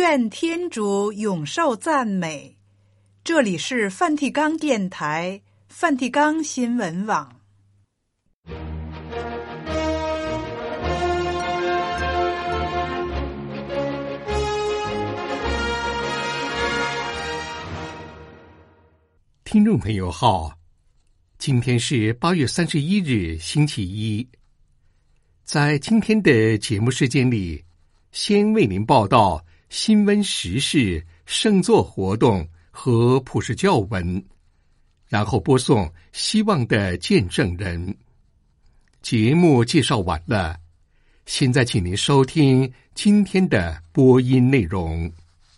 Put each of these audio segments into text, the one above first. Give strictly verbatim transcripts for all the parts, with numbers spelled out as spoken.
愿天主永受赞美。这里是梵蒂冈电台、梵蒂冈新闻网。 听众朋友好，今天是八月三十一日，星期一。在今天的节目时间里，先为您报道新闻时事、圣座活动和普世教文，然后播送希望的见证人。节目介绍完了，现在请您收听今天的播音内容。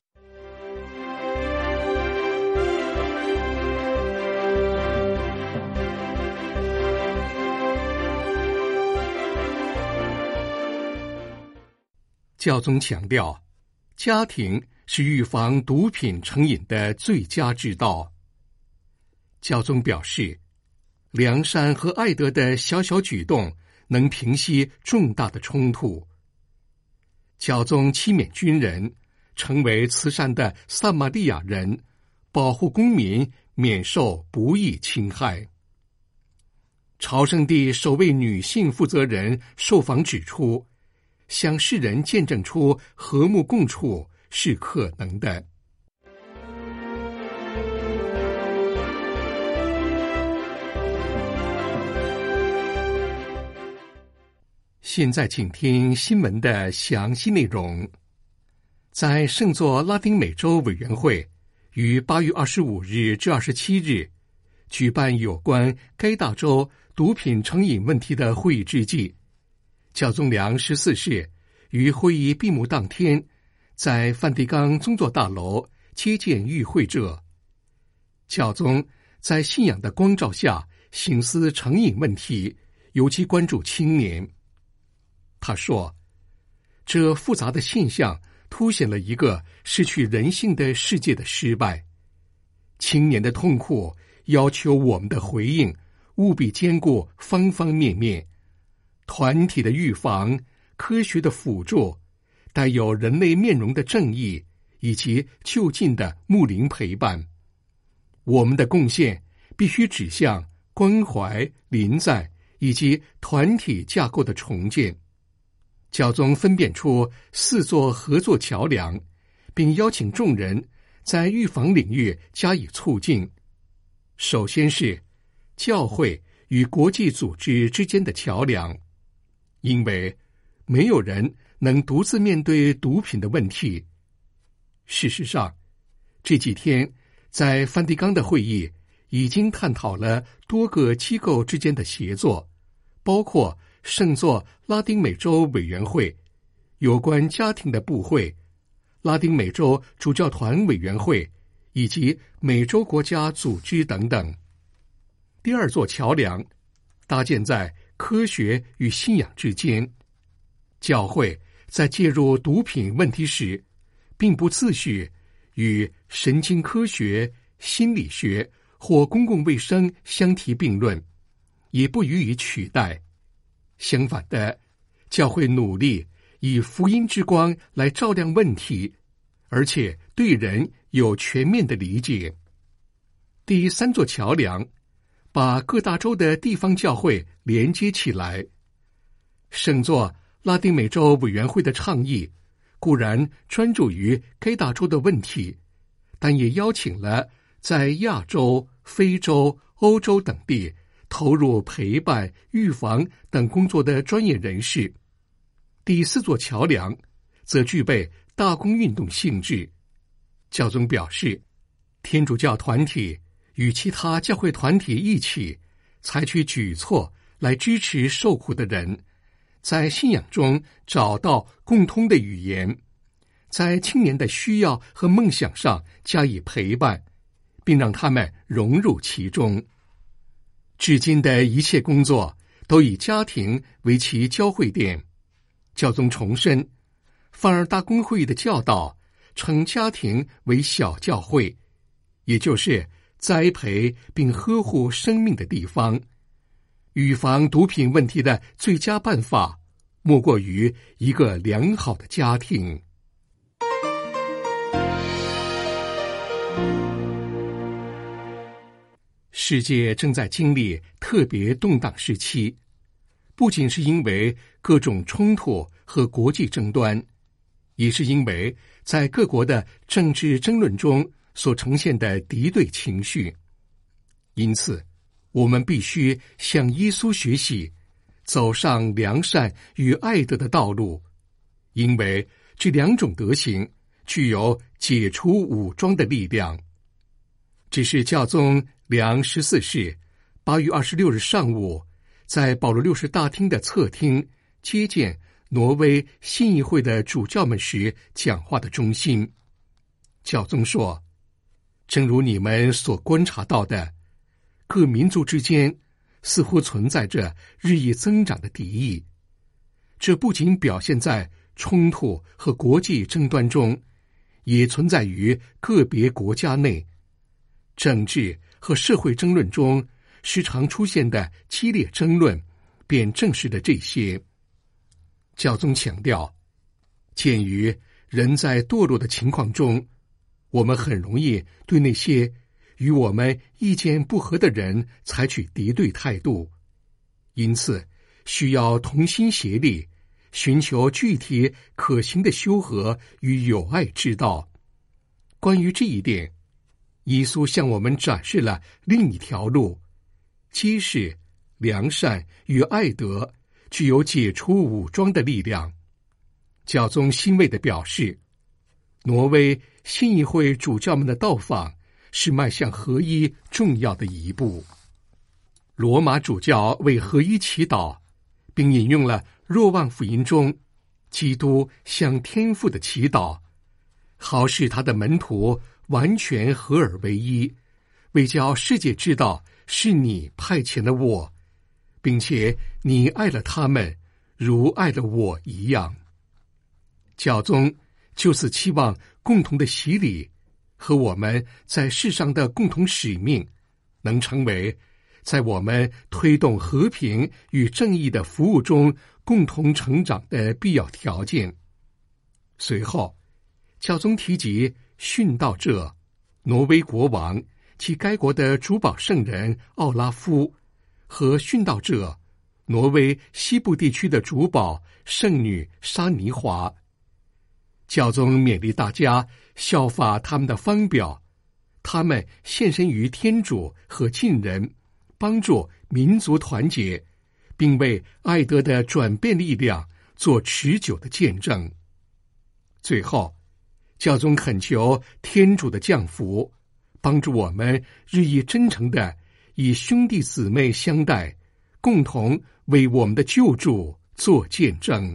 教宗强调，家庭是预防毒品成瘾的最佳之道。教宗表示，良善和爱德的小小举动能平息重大的冲突。教宗期勉军人成为慈善的撒玛利亚人，保护公民免受不义侵害。朝圣地首位女性负责人受访指出，向世人见证出和睦共处是可能的。现在请听新闻的详细内容。在圣座拉丁美洲委员会于八月二十五日至二十七日举办有关该大洲毒品成瘾问题的会议之际，教宗良十四世于会议闭幕当天，在梵蒂冈宗座大楼接见与会者。教宗在信仰的光照下省思成瘾问题，尤其关注青年。他说，这复杂的现象凸显了一个失去人性的世界的失败。青年的痛苦要求我们的回应务必兼顾方方面面，团体的预防、科学的辅助、带有人类面容的正义以及就近的牧灵陪伴。我们的贡献必须指向关怀、临在以及团体架构的重建。教宗分辨出四座合作桥梁，并邀请众人在预防领域加以促进。首先是教会与国际组织之间的桥梁，因为没有人能独自面对毒品的问题。事实上，这几天在梵蒂冈的会议已经探讨了多个机构之间的协作，包括圣座拉丁美洲委员会、有关家庭的部会、拉丁美洲主教团委员会以及美洲国家组织等等。第二座桥梁搭建在科学与信仰之间。教会在介入毒品问题时，并不自诩与神经科学、心理学或公共卫生相提并论，也不予以取代。相反的，教会努力以福音之光来照亮问题，而且对人有全面的理解。第三座桥梁把各大洲的地方教会连接起来。圣座拉丁美洲委员会的倡议固然专注于该大洲的问题，但也邀请了在亚洲、非洲、欧洲等地投入陪伴、预防等工作的专业人士。第四座桥梁则具备大公运动性质。教宗表示，天主教团体与其他教会团体一起采取举措来支持受苦的人，在信仰中找到共通的语言，在青年的需要和梦想上加以陪伴，并让他们融入其中。至今的一切工作都以家庭为其交汇点。教宗重申，梵二大公会议的教导称家庭为小教会，也就是栽培并呵护生命的地方。预防毒品问题的最佳办法，莫过于一个良好的家庭。 世界正在经历特别动荡时期，不仅是因为各种冲突和国际争端，也是因为在各国的政治争论中所呈现的敌对情绪。因此，我们必须向耶稣学习，走上良善与爱德的道路，因为这两种德行具有解除武装的力量。这是教宗良十四世八月二十六日上午在保罗六世大厅的侧厅接见挪威信义会的主教们时讲话的中心。教宗说，正如你们所观察到的，各民族之间似乎存在着日益增长的敌意，这不仅表现在冲突和国际争端中，也存在于个别国家内。政治和社会争论中时常出现的激烈争论便证实了这些。教宗强调，鉴于人在堕落的情况中，我们很容易对那些与我们意见不合的人采取敌对态度，因此需要同心协力，寻求具体可行的修和与友爱之道。关于这一点，耶稣向我们展示了另一条路，揭示良善与爱德具有解除武装的力量。教宗欣慰地表示，挪威信义会主教们的到访是迈向合一重要的一步。罗马主教为合一祈祷，并引用了若望福音中基督向天父的祈祷，好使他的门徒完全合而为一，为叫世界知道是你派遣了我，并且你爱了他们如爱了我一样。教宗就此期望共同的洗礼和我们在世上的共同使命能成为在我们推动和平与正义的服务中共同成长的必要条件。随后，教宗提及殉道者、挪威国王及该国的主保圣人奥拉夫和殉道者、挪威西部地区的主保圣女沙尼华。教宗勉励大家效法他们的方表，他们献身于天主和近人，帮助民族团结，并为爱德的转变力量做持久的见证。最后，教宗恳求天主的降福，帮助我们日益真诚地以兄弟姊妹相待，共同为我们的救主做见证。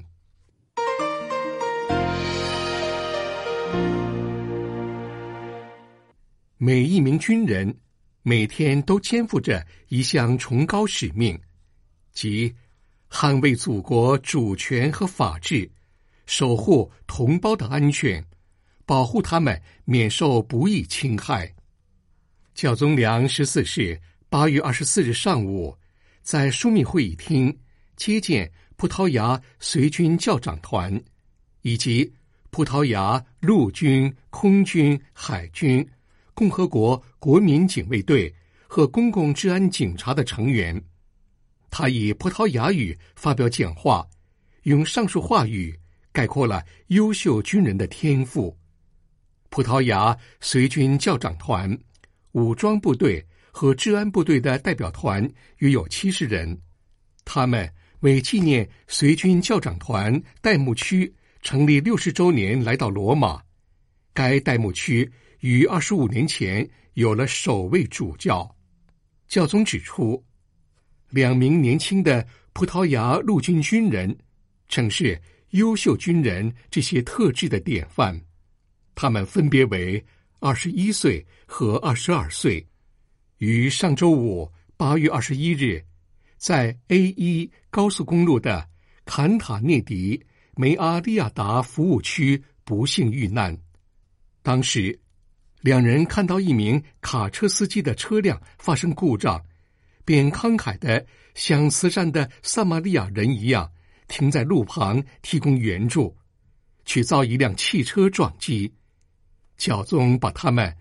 每一名军人每天都肩负着一项崇高使命，即捍卫祖国主权和法治，守护同胞的安全，保护他们免受不义侵害。教宗良十四世八月二十四日上午，在枢密会议厅接见葡萄牙随军教长团，以及葡萄牙陆军、空军、海军、共和国国民警卫队和公共治安警察的成员。他以葡萄牙语发表讲话，用上述话语概括了优秀军人的天赋。葡萄牙随军教长团、武装部队和治安部队的代表团约有七十人，他们为纪念随军教长团代牧区成立六十周年来到罗马。该代牧区于二十五年前有了首位主教。教宗指出，两名年轻的葡萄牙陆军军人正是优秀军人这些特质的典范。他们分别为二十一岁和二十二岁，于上周五八月二十一日，在 A 一 高速公路的坎塔涅迪梅阿利亚达服务区不幸遇难。当时，两人看到一名卡车司机的车辆发生故障，便慷慨地像慈善的撒玛利亚人一样，停在路旁提供援助，却遭一辆汽车撞击。教宗把他们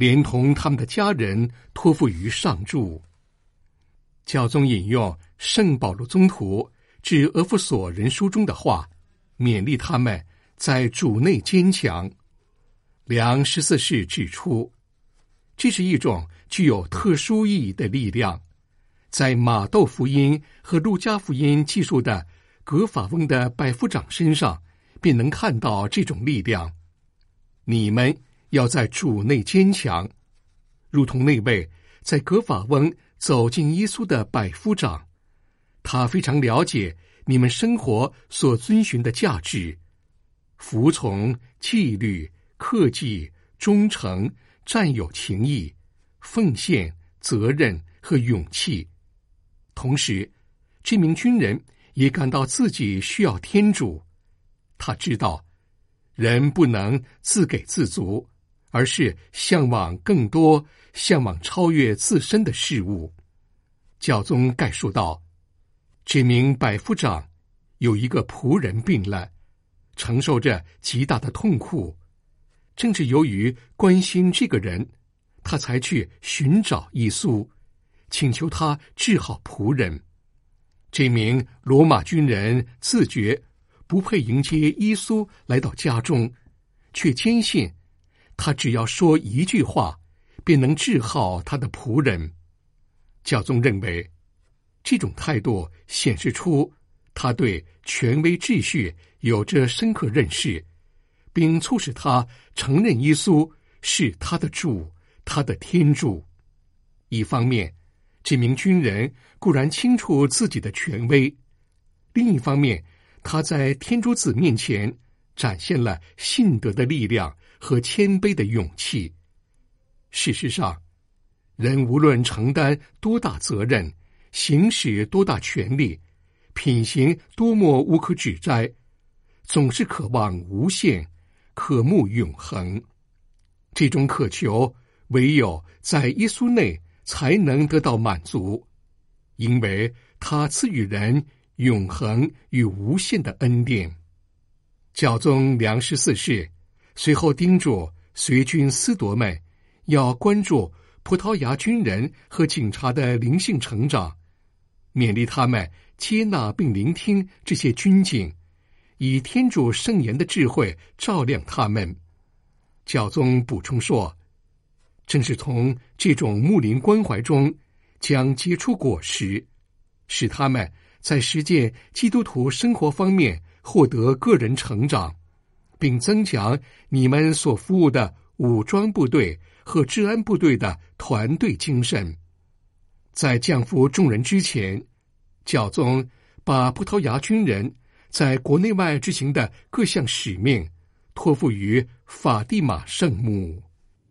连同他们的家人托付于上主。教宗引用圣保罗宗徒致俄弗所人书中的话，勉励他们在主内坚强。梁十四世指出，这是一种具有特殊意义的力量，在马窦福音和路加福音记述的葛法翁的百夫长身上便能看到这种力量。你们要在主内坚强，如同那位在葛法翁走进耶稣的百夫长，他非常了解你们生活所遵循的价值，服从、纪律、克己、忠诚、占有情义、奉献、责任和勇气。同时，这名军人也感到自己需要天主。他知道，人不能自给自足，而是向往更多，向往超越自身的事物。教宗概述道，这名百夫长有一个仆人病了，承受着极大的痛苦。正是由于关心这个人，他才去寻找耶稣，请求他治好仆人。这名罗马军人自觉不配迎接耶稣来到家中，却坚信他只要说一句话，便能治好他的仆人。教宗认为，这种态度显示出他对权威秩序有着深刻认识，并促使他承认耶稣是他的主，他的天主。一方面，这名军人固然清楚自己的权威；另一方面，他在天主子面前展现了信德的力量和谦卑的勇气。事实上，人无论承担多大责任，行使多大权力，品行多么无可指摘，总是渴望无限，渴慕永恒。这种渴求唯有在耶稣内才能得到满足，因为他赐予人永恒与无限的恩典。教宗良十四世随后叮嘱随军司铎们要关注葡萄牙军人和警察的灵性成长，勉励他们接纳并聆听这些军警，以天主圣言的智慧照亮他们。教宗补充说，正是从这种牧灵关怀中将结出果实，使他们在实践基督徒生活方面获得个人成长，并增强你们所服务的武装部队和治安部队的团队精神。在降服众人之前，教宗把葡萄牙军人在国内外执行的各项使命托付于法蒂玛圣母。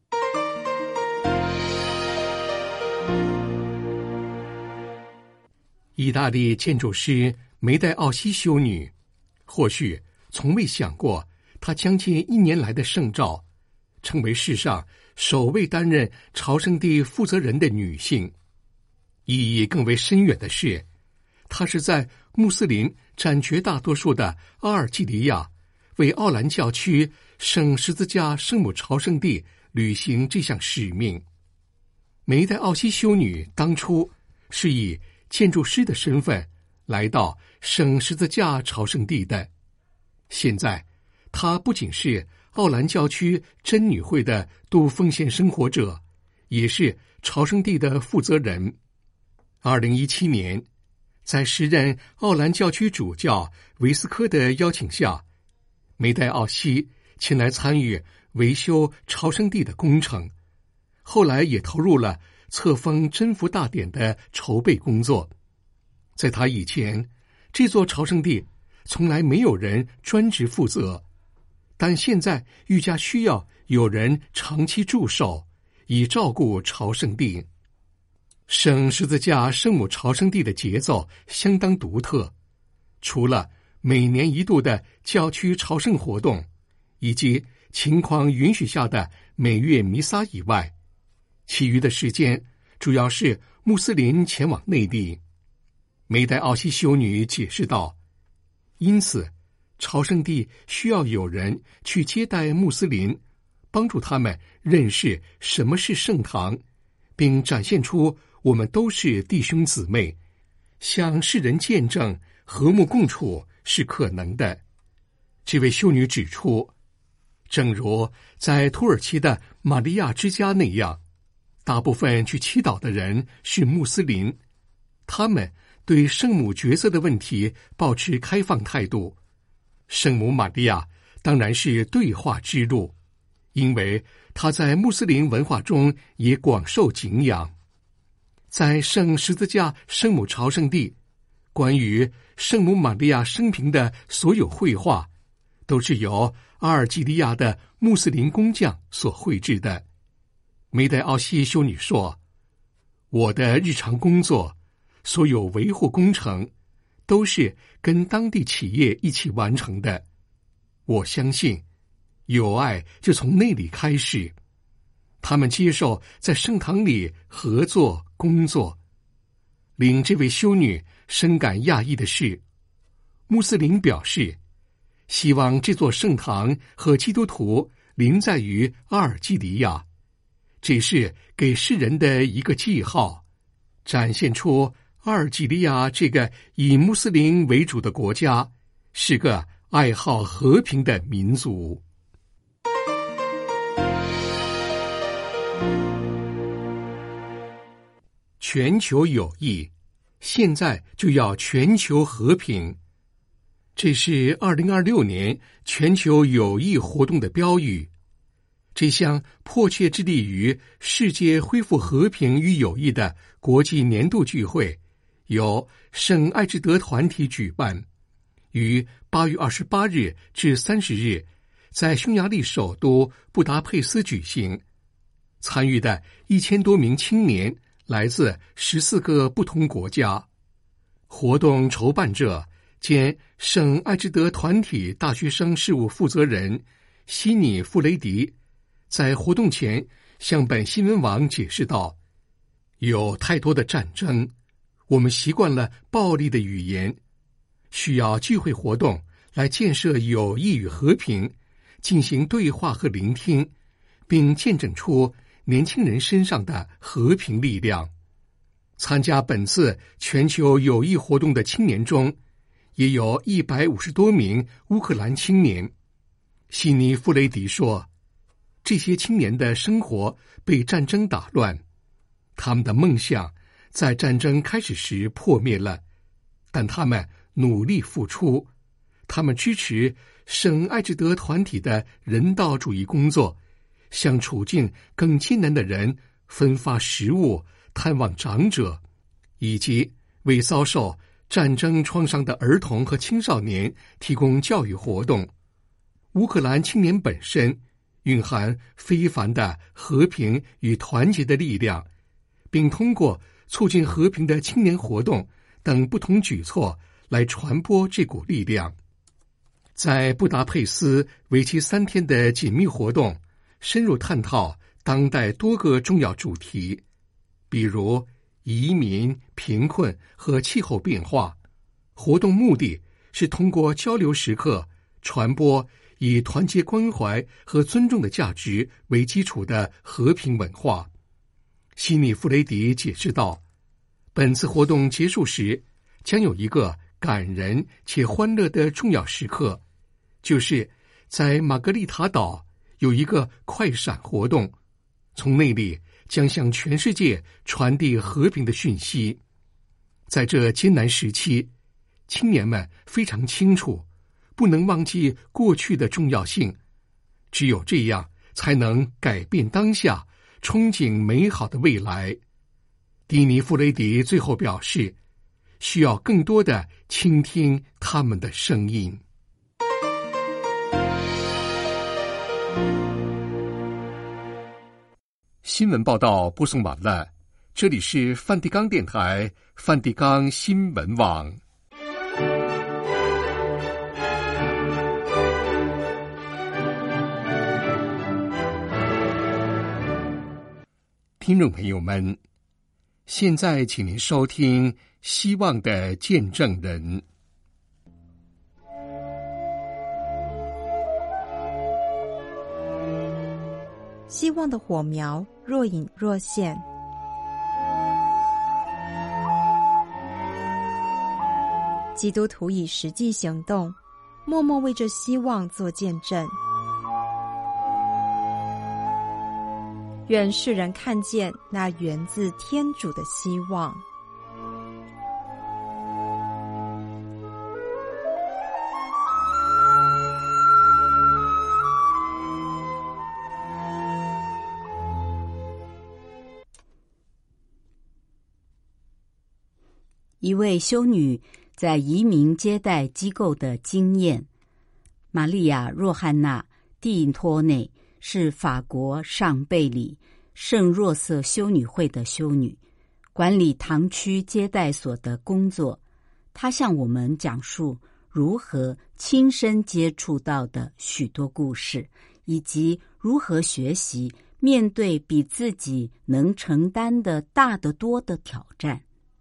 意大利建筑师梅代奥西修女，或许从未想过她将近一年来的圣召，成为世上首位担任朝圣地负责人的女性。意义更为深远的是，她是在穆斯林占绝大多数的阿尔及利亚，为奥兰教区圣十字架圣母朝圣地履行这项使命。梅代奥西修女当初是以建筑师的身份来到圣十字架朝圣地的，现在她不仅是奥兰教区真女会的度奉献生活者，也是朝圣地的负责人。二零一七年，在时任奥兰教区主教维斯科的邀请下，梅代奥西前来参与维修朝圣地的工程，后来也投入了册封真福大典的筹备工作。在他以前，这座朝圣地从来没有人专职负责，但现在愈加需要有人长期驻守，以照顾朝圣地。圣十字架圣母朝圣地的节奏相当独特，除了每年一度的教区朝圣活动，以及情况允许下的每月弥撒以外，其余的时间主要是穆斯林前往内地。梅代奥西修女解释道，因此朝圣地需要有人去接待穆斯林， 帮助他们认识什么是圣堂，并展现出我们都是弟兄姊妹，向世人见证和睦共处是可能的。这位修女指出，正如在土耳其的玛利亚之家那样，大部分去祈祷的人是穆斯林，他们对圣母角色的问题抱持开放态度。圣母玛利亚当然是对话之路，因为她在穆斯林文化中也广受敬仰。在圣十字架圣母朝圣地，关于圣母玛利亚生平的所有绘画，都是由阿尔及利亚的穆斯林工匠所绘制的。梅代奥西修女说，我的日常工作，所有维护工程，都是跟当地企业一起完成的。我相信，友爱就从那里开始。他们接受在圣堂里合作工作。令这位修女深感讶异的是，穆斯林表示，希望这座圣堂和基督徒临在于阿尔及利亚，这是给世人的一个记号，展现出阿尔及利亚这个以穆斯林为主的国家是个爱好和平的民族。全球友谊，现在就要全球和平。这是二零二六年全球友谊活动的标语。这项迫切致力于世界恢复和平与友谊的国际年度聚会，由圣艾智德团体举办，于八月二十八日至三十日在匈牙利首都布达佩斯举行。参与的一千多名青年来自十四个不同国家。活动筹办者兼圣艾智德团体大学生事务负责人西尼·富雷迪在活动前向本新闻网解释道，有太多的战争，我们习惯了暴力的语言，需要聚会活动来建设友谊与和平，进行对话和聆听，并见证出年轻人身上的和平力量。参加本次全球友谊活动的青年中，也有一百五十多名乌克兰青年。西尼·富雷迪说，这些青年的生活被战争打乱，他们的梦想在战争开始时破灭了，但他们努力付出，他们支持圣艾智德团体的人道主义工作，向处境更艰难的人分发食物，探望长者，以及为遭受战争创伤的儿童和青少年提供教育活动。乌克兰青年本身蕴含非凡的和平与团结的力量，并通过促进和平的青年活动等不同举措来传播这股力量。在布达佩斯为期三天的紧密活动深入探讨当代多个重要主题，比如移民、贫困和气候变化。活动目的是通过交流时刻传播以团结关怀和尊重的价值为基础的和平文化。西尼·弗雷迪解释道，本次活动结束时将有一个感人且欢乐的重要时刻，就是在玛格丽塔岛有一个快闪活动，从那里将向全世界传递和平的讯息。在这艰难时期，青年们非常清楚，不能忘记过去的重要性，只有这样才能改变当下，憧憬美好的未来。迪尼·弗雷迪最后表示，需要更多的倾听他们的声音。新闻报道播送完了，这里是梵蒂冈电台梵蒂冈新闻网。听众朋友们，现在请您收听《希望的见证人》。 希望的火苗若隐若现。基督徒以实际行动，默默为这希望做见证。愿世人看见那源自天主的希望。 一位修女在移民接待机构的经验。玛利亚·若汉娜·蒂托内是法国上贝里圣若瑟修女会的修女，管理堂区接待所的工作。她向我们讲述如何亲身接触到的许多故事，以及如何学习面对比自己能承担的大得多的挑战。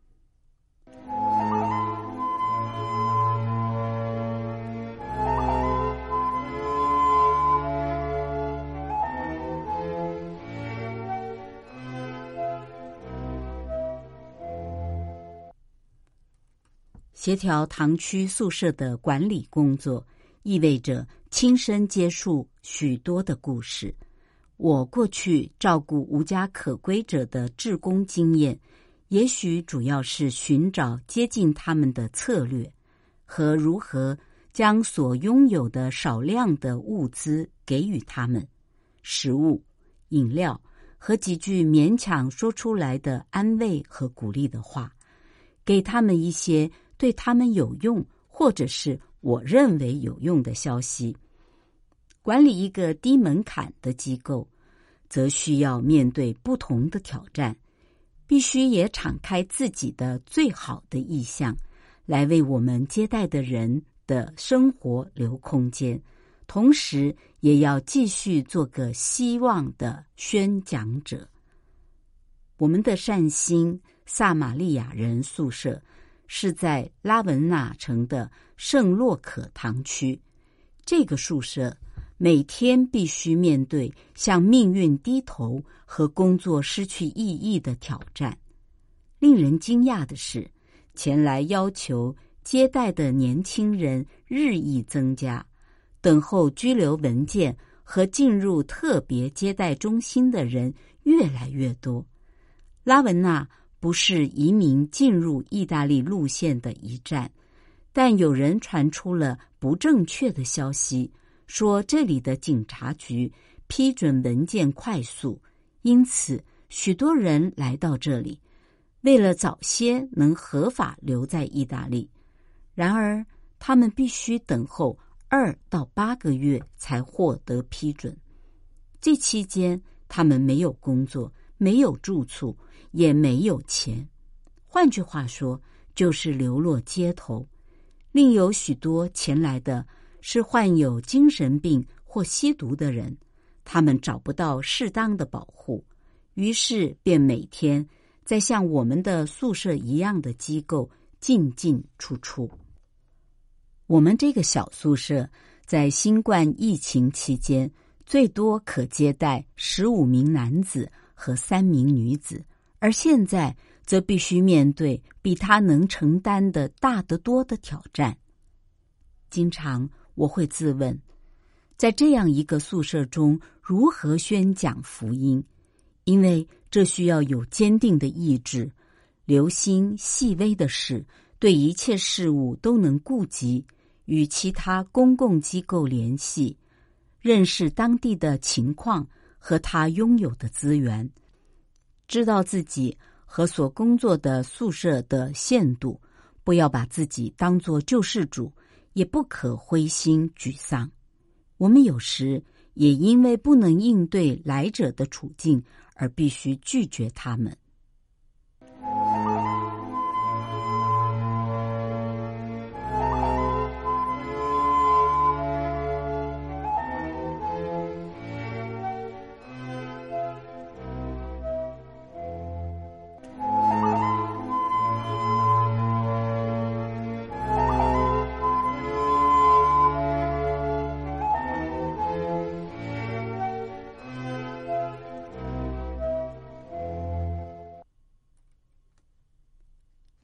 协调堂区宿舍的管理工作，意味着亲身接触许多的故事。我过去照顾无家可归者的志工经验，也许主要是寻找接近他们的策略，和如何将所拥有的少量的物资给予他们，食物、饮料和几句勉强说出来的安慰和鼓励的话，给他们一些对他们有用或者是我认为有用的消息。管理一个低门槛的机构，则需要面对不同的挑战，必须也敞开自己的最好的意向，来为我们接待的人的生活留空间，同时也要继续做个希望的宣讲者。我们的善心撒玛利亚人宿舍是在拉文纳城的圣洛可堂区。这个宿舍每天必须面对向命运低头和工作失去意义的挑战。令人惊讶的是，前来要求接待的年轻人日益增加，等候居留文件和进入特别接待中心的人越来越多。拉文纳不是移民进入意大利路线的一站，但有人传出了不正确的消息，说这里的警察局批准文件快速，因此许多人来到这里，为了早些能合法留在意大利。然而，他们必须等候二到八个月才获得批准。这期间，他们没有工作，没有住处，也没有钱。换句话说，就是流落街头。另有许多前来的是患有精神病或吸毒的人，他们找不到适当的保护，于是便每天在像我们的宿舍一样的机构进进出出。我们这个小宿舍在新冠疫情期间最多可接待十五名男子和三名女子，而现在则必须面对比他能承担的大得多的挑战。经常我会自问，在这样一个宿舍中如何宣讲福音，因为这需要有坚定的意志，留心细微的事，对一切事物都能顾及，与其他公共机构联系，认识当地的情况和他拥有的资源，知道自己和所工作的宿舍的限度，不要把自己当作救世主，也不可灰心沮丧。我们有时也因为不能应对来者的处境而必须拒绝他们。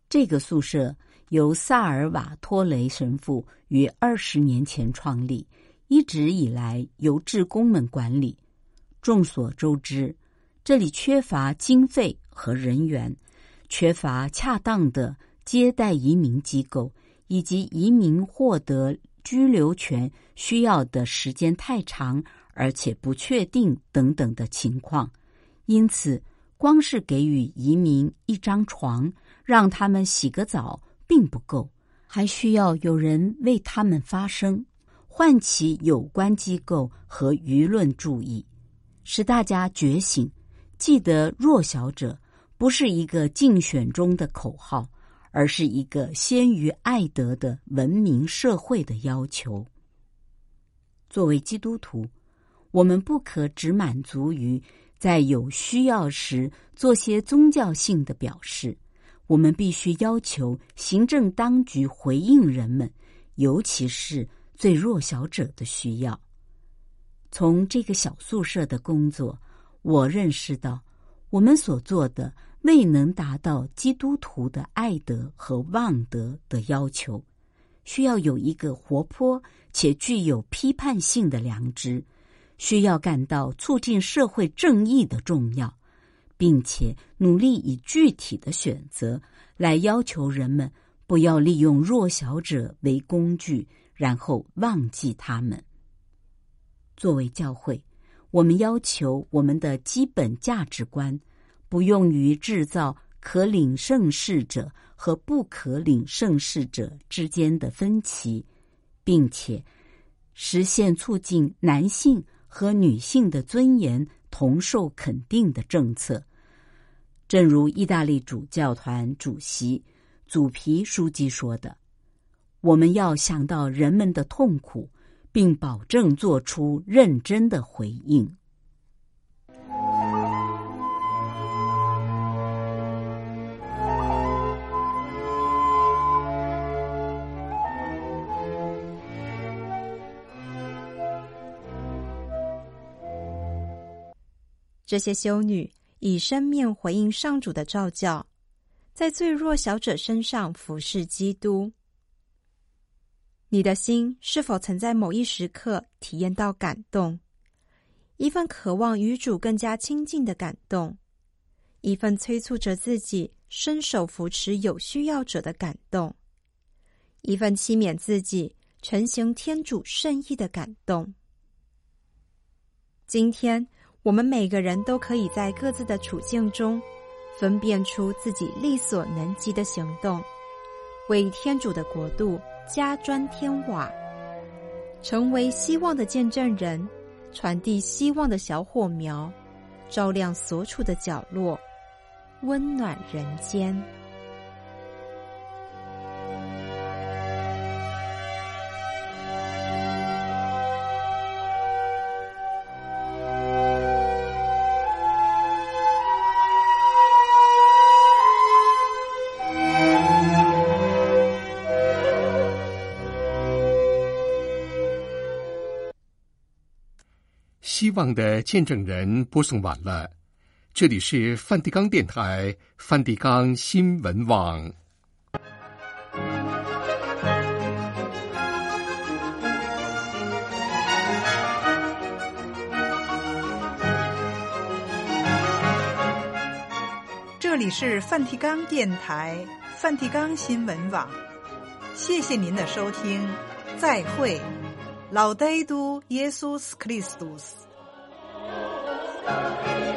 这个宿舍由萨尔瓦托雷神父于二十年前创立，一直以来由志工们管理。众所周知，这里缺乏经费和人员，缺乏恰当的接待移民机构，以及移民获得居留权需要的时间太长而且不确定等等的情况。因此，光是给予移民一张床，让他们洗个澡并不够，还需要有人为他们发声，唤起有关机构和舆论注意，使大家觉醒，记得弱小者不是一个竞选中的口号，而是一个先于爱德的文明社会的要求。作为基督徒，我们不可只满足于在有需要时做些宗教性的表示，我们必须要求行政当局回应人们，尤其是最弱小者的需要。从这个小宿舍的工作，我认识到我们所做的未能达到基督徒的爱德和望德的要求，需要有一个活泼且具有批判性的良知，需要感到促进社会正义的重要，并且努力以具体的选择来要求人们不要利用弱小者为工具，然后忘记他们。作为教会，我们要求我们的基本价值观不用于制造可领圣事者和不可领圣事者之间的分歧，并且实现促进男性和女性的尊严同受肯定的政策。正如意大利主教团主席祖皮书记说的，我们要想到人们的痛苦，并保证做出认真的回应。 这些修女以生命回应上主的召叫，在最弱小者身上服侍基督。你的心是否曾在某一时刻体验到感动？一份渴望与主更加亲近的感动，一份催促着自己伸手扶持有需要者的感动，一份期勉自己承行天主圣意的感动。今天我们每个人都可以在各自的处境中分辨出自己力所能及的行动，为天主的国度加砖添瓦，成为希望的见证人，传递希望的小火苗，照亮所处的角落，温暖人间。 希望的见证人播送完了，这里是梵蒂冈电台梵蒂冈新闻网。 这里是梵蒂冈电台梵蒂冈新闻网，谢谢您的收听，再会。Laudetur Jesus Christus。